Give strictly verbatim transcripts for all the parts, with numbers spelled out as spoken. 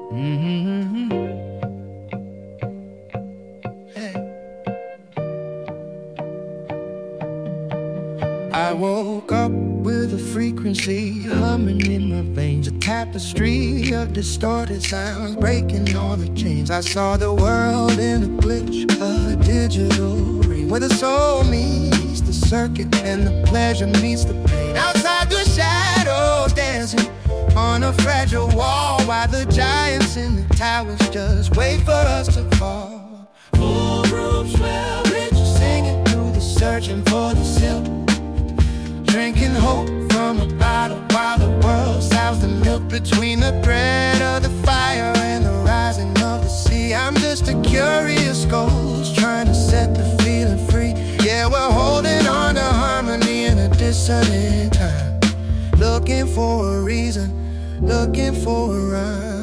Mm-hmm. Hey. I woke up with a frequency humming in my veins, a tapestry of distorted sounds breaking all the chains. I saw the world in a glitch, a digital ring, where the soul meets the circuit and the pleasure meets the pain. Outside the shadows dancing on a fragile wall, while the giants in the towers just wait for us to fall. Full rooms swell rich, singing through the searching for the silk, drinking hope from a bottle while the world sours the milk between the thread of the fire and the rising of the sea. I'm just a curious ghost trying to set the feeling free. Yeah, we're holding on to harmony in a dissonant time, looking for a reason, looking for a rhyme.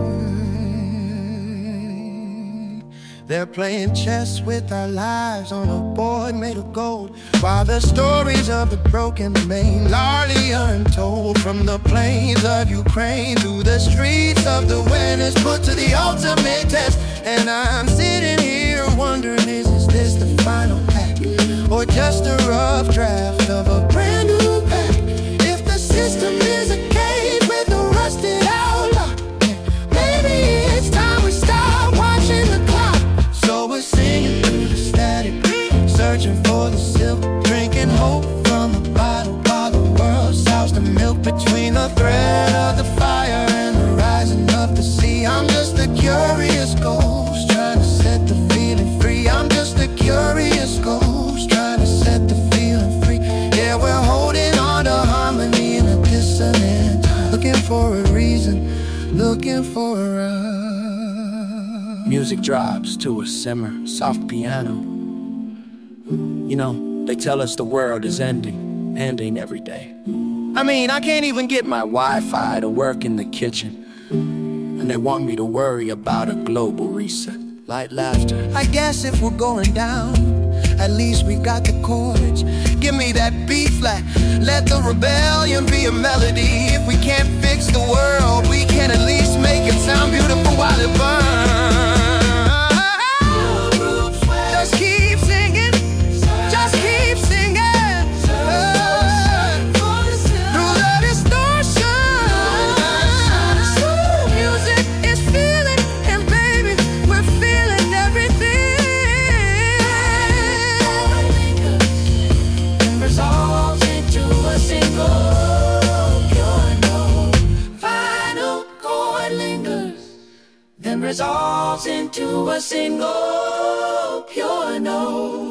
They're playing chess with our lives on a board made of gold, while the stories of the broken remain largely untold. From the plains of Ukraine through the streets of the winners put to the ultimate test. And I'm sitting here wondering, is, is this the final act, or just a rough draft of a brand new pack? If the system is a cage with a rusted out lock, maybe it's time we stop watching the clock. So we're singing through the static, searching for the silk, drinking hope from a bottle while the world sours the milk between the thread of the fire and the rising of the sea. I'm just a curious ghost trying to set the feeling free. I'm just a curious ghost trying to set the feeling free. Yeah, we're holding on to harmony in a dissonant time, looking for a reason, looking for a rhyme. Music drops to a simmer, soft piano. You know, they tell us the world is ending, ending every day. I mean, I can't even get my Wi-Fi to work in the kitchen, and they want me to worry about a global reset. Light laughter. I guess if we're going down, at least we got the chords. Give me that B flat, let the rebellion be a melody. If we can't fix the world, we can at least make it sound beautiful while it burns. Just keep singing, just keep singing. Through the distortion, music is feeling, and baby, we're feeling everything. And resolves into a single pure note. Final chord lingers, then resolves into a single pure note.